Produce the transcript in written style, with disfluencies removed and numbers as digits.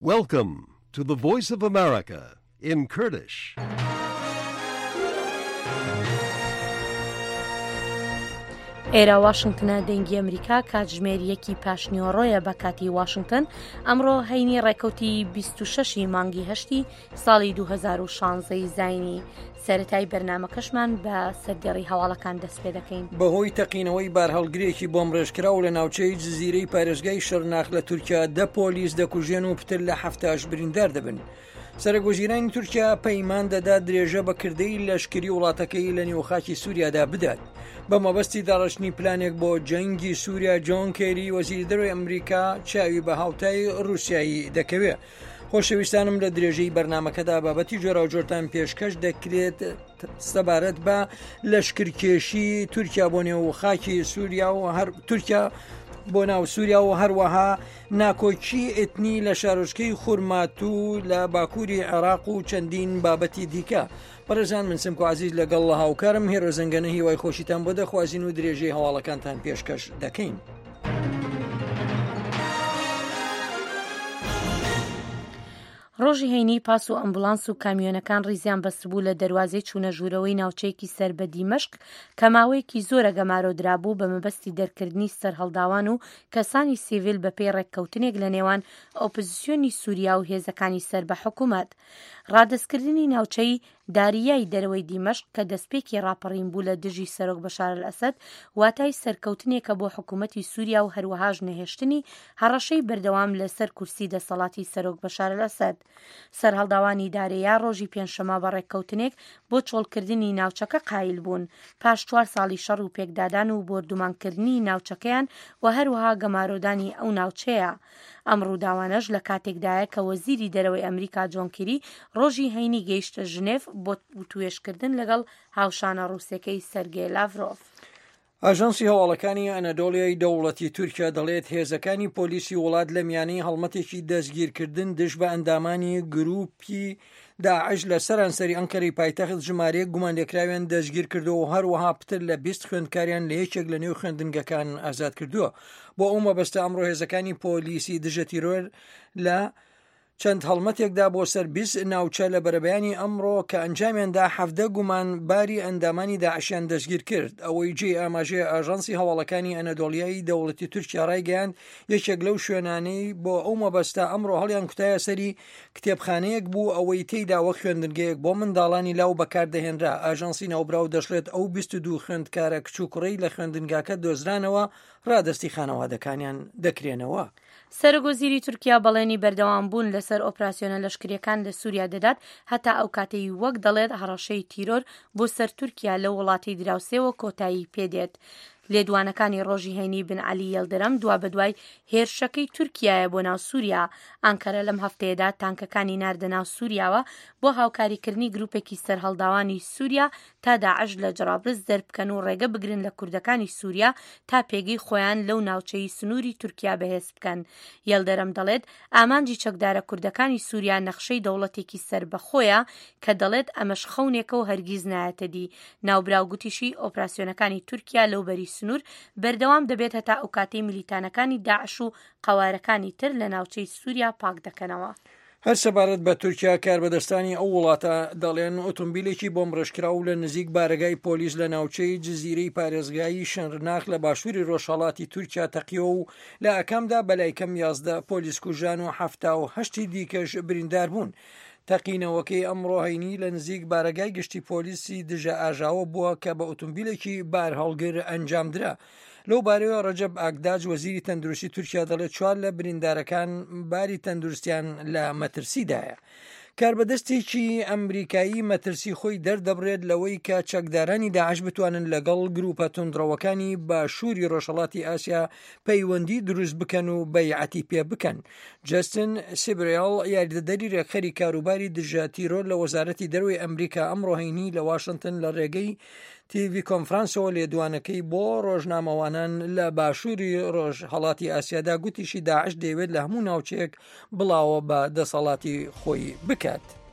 Welcome to the Voice of America in Kurdish. ئێرە واشنگتنە دەنگی ئەمریکا کاتژمێریەکی پاشنیۆڕۆیە بە کاتی واشنگتن ئەمڕۆ هەینی ڕێکەوتی 26 مانگی هەشتی ساڵی 2016 زاینی سەرەتای بەرنامەکەشمان بە سەردێڕی هەواڵەکان دەست پێ دەکەین. بەهۆی تەقینەوەی بارهەڵگرێکی بۆمڕێژکراو لە ناوچەی جزیرەی پارێزگای شەرناخ لە تورکیا 10 پۆلیس دەکوژێن و پتر لە 70 بریندار دەبن. سەرۆکوەزیرانی تورکیا پەیمان دەدا درێژە بە کردەی لەشکری وڵاتەکەی لە نێوخاکی سووریادا بدات. بە مەبەستی داڕشتنی پلانێک بۆ جەنگی سووریا جۆن کێری وەزیری دەرۆی ئەمریکا چاوی بە هاوتای رووسایی دەکەوێت. خۆشەویستانم لە درێژەی بەرنمەکەدا بابەتی جۆرا و جۆرتان پێشکەش دەکرێت سەبارەت بە لەشکرکێشی تورکیا بۆ نێوخاکی سووریا و هەر تورکیا بۆ ناو سووریا و هەروەها ناکۆکی ئێتنی لە شارۆچکەی خورماتوو لە باکووری عێراق و چەندین بابەتی دیکە. بەڕێزان من سمکۆ عەزیز لەگەڵ لە هاوکارم هێرۆ زەنگەنە هیوای خۆشیتان بۆ دەخوازین و درێژەی هەواڵەکانتان پێشکەش دەکەین. ڕۆژی هەینی پاس و ئەمبولانس و کامیۆنەکان ڕیزیان بەستبوو لە دەواازەی چوونە ژوورەوەی ناوچەیەکی سەر بە دیمەشق کە ماوەیەکی زۆرە گەمارۆدرابوو بە مەبەستی دەرکردنی سەرهەڵداوان و کەسانی سیڤیل بەپێی ڕێککەوتنێک لە نێوان ئۆپۆزیسیۆنی سووریا و هێزەکانی سەر بە حکوومەت. ڕادەستکردنی ناوچەی داریای دەرەوەی دیمەشق کە دەستپێکی ڕاپەڕین بوو لە دژی سەرۆک بەشار ئەسەد واتای سەرکەوتنێکە بۆ حکوومەتی سووریا و هەروەهاش نەهێشتنی هەڕەشەی بەردەوام لەسەر کورسی دەسەڵاتی سەرۆک بەشار ئەسەد. سەرهەڵداوانی دارەیە ڕۆژی پێنجشەمە بە ڕێککەوتنێک بۆ چۆڵکردنی ناوچەکە قایل بوون پاش 4 ساڵی شەڕ و پێکدادان و بۆردومانکردنی ناوچەکەیان و هەروەها گەمارۆدانی ئەو ناوچەیە. ئەم ڕووداوانەش لە کاتێکدایە کە وەزیری دەرەوەی ئەمریکا جۆن کێری ڕۆژی هەینی گەیشتە ژنێف بۆ توێشکردن لەگەڵ هاوشانە ڕووسەکەی سەرگێی لاڤرۆف. ئاژانسی هەواڵەکانی ئەنەدۆڵیای دەوڵەتی تورکیا دەڵێت هێزەکانی پۆلیسی وڵات لە میانەی هەڵمەتێکی دەستگیرکردن دژ بە ئەندامانی گروپی داعش لە سەرانسەری ئەنکەرەی پایتەخت ژمارەیەک گومانلێکراویان دەستگیر کردووە و هەروەها پتر لە 20 خوێندکاریان لە یەکێک لە نێو خوێندنگەکان ئازاد کردووە. بۆ ئەو مەبەستە ئەمڕۆ هێزەکانی پۆلیسی دژە تیرۆر لە چەند هەڵمەتێکدا بۆ سەر 20 ناوچە لە بەرەبەیانی ئەمڕۆ کە ئەنجامیاندا 17 گومانباری ئەندامانی داعشیان دەستگیر کرد. ئەوەی جێ ئاماژەیە ئاژانسی هەواڵەکانی ئەنەدۆڵیایی دەوڵەتی تورکیا ڕایگەیاند یەکێک لەو شوێنانەی بۆ ئەو مەبەستە ئەمڕۆ هەڵیان کوتایە سەری کتێبخانەیەک بوو ئەوەی تێیدا وە خوێندنگەیەک بۆ منداڵانی لاو بەکاردەهێنرا. ئاژانسی ناوبراو دەشڵێت ئەو 22 خوێندکارە کچوو کوڕەی لە خوێندنگاکە دۆزرانەوە ڕادستی خانەوادەکانیان دەکرێنەوە. سەرۆکوەزیری تورکیا بەڵێنی بەردەوام بوون لەسەر ئۆپراسیۆنە لەشکریەکان لە سووریا دەدات هەتا ئەو کاتەی وەک دەڵێت هەڕەشەی تیرۆر بۆ سەر تورکیا لە وڵاتی دراوسێەوە کۆتایی پێدێت. لێدوانەکانی ڕۆژی هەینی بن عەلی یەلدەرەم دوا بەدوای هێرشەکەی تورکیایە بۆ ناو سووریا. ئەنکەرە لەم هەفتەیەدا تانکەکانی ناردە ناو سووریاوە بۆ هاوکاریکردنی گروپێکی سەرهەڵداوانی سووریا تا داعش لە جەڕابرس دەربکەن و ڕێگە بگرن لە کوردەکانی سووریا تا پێگەی خۆیان لەو ناوچەی سنووری تورکیا بەهێز بکەن. یەلدەرەم دەڵێت ئامانجی چەکدارە کوردەکانی سووریا نەخشەی دەوڵەتێکی سەربەخۆیە کە دەڵێت ئەمەش خەونێکە و هەرگیز نایەتە دی. ناوبراو گوتیشی ئۆپراسیۆنەکانی تورکیا لەو بەری سنوور بەردەوام دەبێت هەتا ئەو کاتەی میلیتانەکانی داعش و قەوارەکانی تر لە ناوچەی سووریا پاک دەکەنەوە. هەر سەبارەت بە تورکیا کاربەدەستانی ئەو وڵاتە دەڵێن ئۆتۆمبیلێکی بۆمڕێژکراو لە نزیک بارگای پۆلیس لە ناوچەی جزیرەی پارێزگایی شەرناخ لە باشووری ڕۆژهەڵاتی تورکیا تەقیەوە و لە ئەکەمدا بەلایکەم 11 پۆلیس کوژان و 78 دیکەش بریندار بوون. تەقینەوەکەی ئەمڕۆ هەینی لە نزیک بارگای گشتی پۆلیسی دژە ئاژاوە بووە کە بە ئۆتۆمبیلێکی بار هەڵگر ئەنجامدرا. لەو بارەوە ڕەجەب ئاگداج وەزیری تەندروستی تورکیا دەڵێت 4 لە بریندارەکان باری تەندروستیان لە مەترسیدایە. کاربەدەستێکی ئەمریکایی مەترسی خۆی دەردەبرێت لەوەی کە چەکدارانی داعش بتوانن لەگەڵ گروپە توندڕەوەکانی باشووری ڕۆژهەڵاتی ئاسیا پەیوەندی دروست بکەن و بەیعەتی پێ بکەن. جەستن سیبریال یاریدەدەری ڕێکخەری کاروباری دژە تیرۆر لە وەزارەتی دەرەوەی ئەمریکا ئەمڕۆ هەینی لە واشنگتن لە ڕێگەی تیڤی کۆنفرانسەوە لێدوانەکەی بۆ ڕۆژنامەوانان لە باشووری ڕۆژهەڵاتی ئاسیادا گوتیشی داعش دەیەوێت لە هەموو ناوچەیەک بڵاوە بە دەسەڵاتی خۆی بکات.